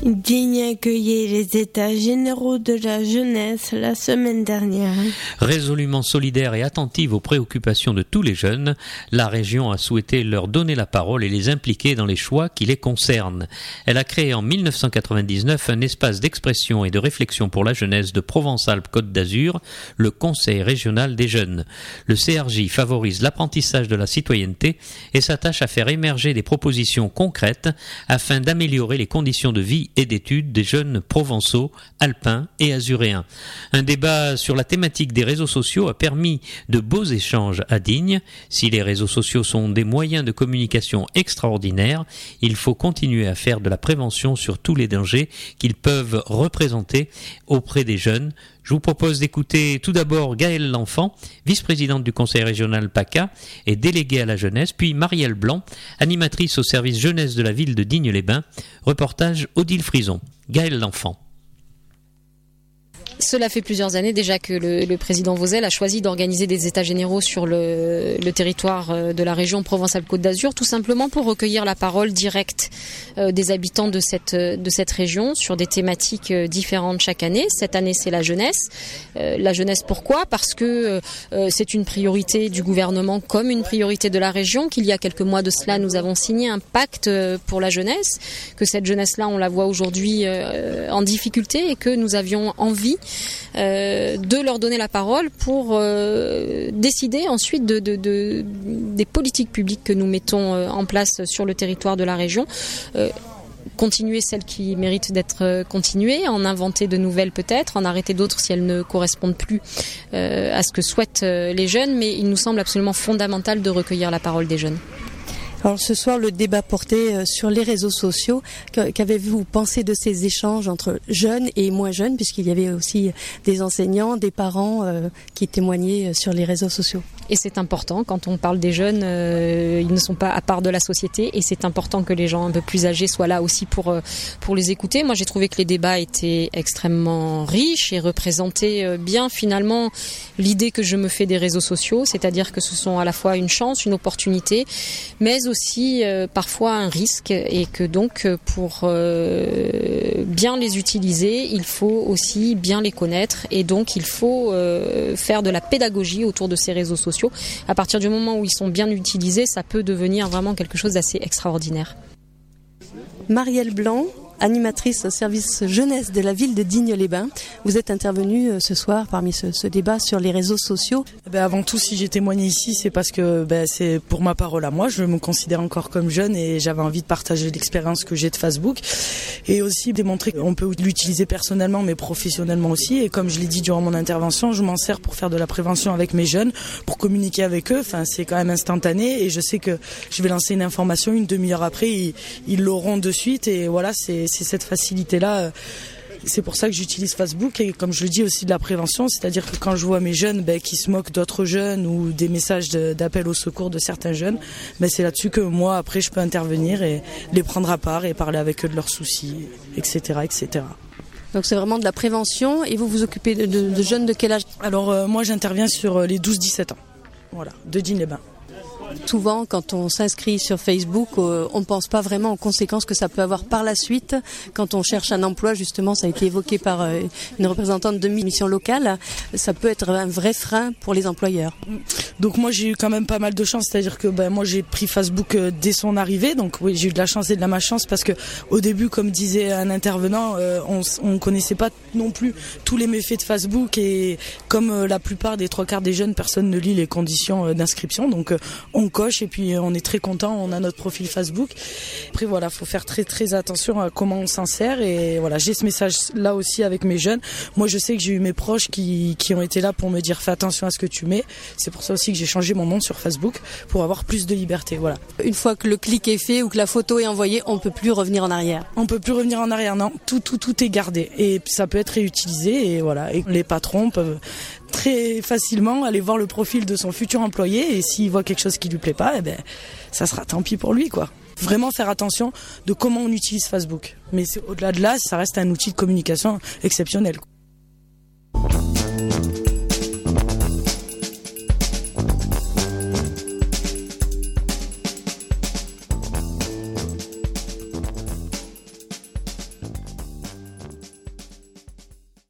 Digne accueillait les états généraux de la jeunesse la semaine dernière. Résolument solidaire et attentive aux préoccupations de tous les jeunes, la région a souhaité leur donner la parole et les impliquer dans les choix qui les concernent. Elle a créé en 1999 un espace d'expression et de réflexion pour la jeunesse de Provence-Alpes-Côte d'Azur, le Conseil régional des jeunes. Le CRJ favorise l'apprentissage de la citoyenneté et s'attache à faire émerger des propositions concrètes afin d'améliorer les conditions de vie et d'études des jeunes provençaux, alpins et azuréens. Un débat sur la thématique des réseaux sociaux a permis de beaux échanges à Digne. Si les réseaux sociaux sont des moyens de communication extraordinaires, il faut continuer à faire de la prévention sur tous les dangers qu'ils peuvent représenter auprès des jeunes. Je vous propose d'écouter tout d'abord Gaëlle L'Enfant, vice-présidente du conseil régional PACA et déléguée à la jeunesse, puis Marielle Blanc, animatrice au service jeunesse de la ville de Digne-les-Bains. Reportage Odile Frison. Gaëlle L'Enfant. Cela fait plusieurs années déjà que le président Vauzel a choisi d'organiser des états généraux sur le territoire de la région Provence-Alpes-Côte d'Azur, tout simplement pour recueillir la parole directe des habitants de cette région sur des thématiques différentes chaque année. Cette année, c'est la jeunesse. La jeunesse, pourquoi ? Parce que c'est une priorité du gouvernement comme une priorité de la région, qu'il y a quelques mois de cela, nous avons signé un pacte pour la jeunesse, que cette jeunesse-là, on la voit aujourd'hui en difficulté et que nous avions envie de leur donner la parole pour décider ensuite des politiques publiques que nous mettons en place sur le territoire de la région. Continuer celles qui méritent d'être continuées, en inventer de nouvelles peut-être, en arrêter d'autres si elles ne correspondent plus à ce que souhaitent les jeunes, mais il nous semble absolument fondamental de recueillir la parole des jeunes. Alors ce soir, le débat portait sur les réseaux sociaux. Qu'avez-vous pensé de ces échanges entre jeunes et moins jeunes, puisqu'il y avait aussi des enseignants, des parents qui témoignaient sur les réseaux sociaux ? Et c'est important, quand on parle des jeunes, ils ne sont pas à part de la société et c'est important que les gens un peu plus âgés soient là aussi pour les écouter. Moi, j'ai trouvé que les débats étaient extrêmement riches et représentaient bien finalement l'idée que je me fais des réseaux sociaux, c'est-à-dire que ce sont à la fois une chance, une opportunité, mais aussi parfois un risque et que donc pour bien les utiliser, il faut aussi bien les connaître et donc il faut faire de la pédagogie autour de ces réseaux sociaux. À partir du moment où ils sont bien utilisés, ça peut devenir vraiment quelque chose d'assez extraordinaire. Marielle Blanc, animatrice au service jeunesse de la ville de Digne-les-Bains. Vous êtes intervenue ce soir parmi ce débat sur les réseaux sociaux. Avant tout, si j'ai témoigné ici, c'est parce que c'est pour ma parole à moi. Je me considère encore comme jeune et j'avais envie de partager l'expérience que j'ai de Facebook et aussi démontrer qu'on peut l'utiliser personnellement mais professionnellement aussi. Et comme je l'ai dit durant mon intervention, je m'en sers pour faire de la prévention avec mes jeunes, pour communiquer avec eux. Enfin, c'est quand même instantané et je sais que je vais lancer une information, une demi-heure après, ils l'auront de suite et voilà, c'est cette facilité-là. C'est pour ça que j'utilise Facebook et comme je le dis aussi de la prévention, c'est-à-dire que quand je vois mes jeunes qui se moquent d'autres jeunes ou des messages d'appel au secours de certains jeunes, c'est là-dessus que moi après je peux intervenir et les prendre à part et parler avec eux de leurs soucis, etc. etc. Donc c'est vraiment de la prévention et vous vous occupez de jeunes de quel âge ? Alors moi j'interviens sur les 12-17 ans, voilà, de Digne-les-Bains. Souvent, quand on s'inscrit sur Facebook, on ne pense pas vraiment aux conséquences que ça peut avoir par la suite. Quand on cherche un emploi, justement, ça a été évoqué par une représentante de mission locale, ça peut être un vrai frein pour les employeurs. Donc moi, j'ai eu quand même pas mal de chance, c'est-à-dire que moi, j'ai pris Facebook dès son arrivée. Donc oui, j'ai eu de la chance et de la malchance parce que au début, comme disait un intervenant, on connaissait pas non plus tous les méfaits de Facebook et comme la plupart des 3/4 des jeunes, personne ne lit les conditions d'inscription. Donc on coche et puis on est très content, on a notre profil Facebook. Après voilà, faut faire très très attention à comment on s'en sert et voilà, j'ai ce message là aussi avec mes jeunes. Moi je sais que j'ai eu mes proches qui ont été là pour me dire fais attention à ce que tu mets. C'est pour ça aussi que j'ai changé mon nom sur Facebook pour avoir plus de liberté, voilà. Une fois que le clic est fait ou que la photo est envoyée, on peut plus revenir en arrière. On peut plus revenir en arrière, non, tout est gardé et ça peut être réutilisé et voilà, et les patrons peuvent très facilement aller voir le profil de son futur employé et s'il voit quelque chose qui lui plaît pas, ça sera tant pis pour lui, quoi. Vraiment faire attention de comment on utilise Facebook. Mais au-delà de là, ça reste un outil de communication exceptionnel.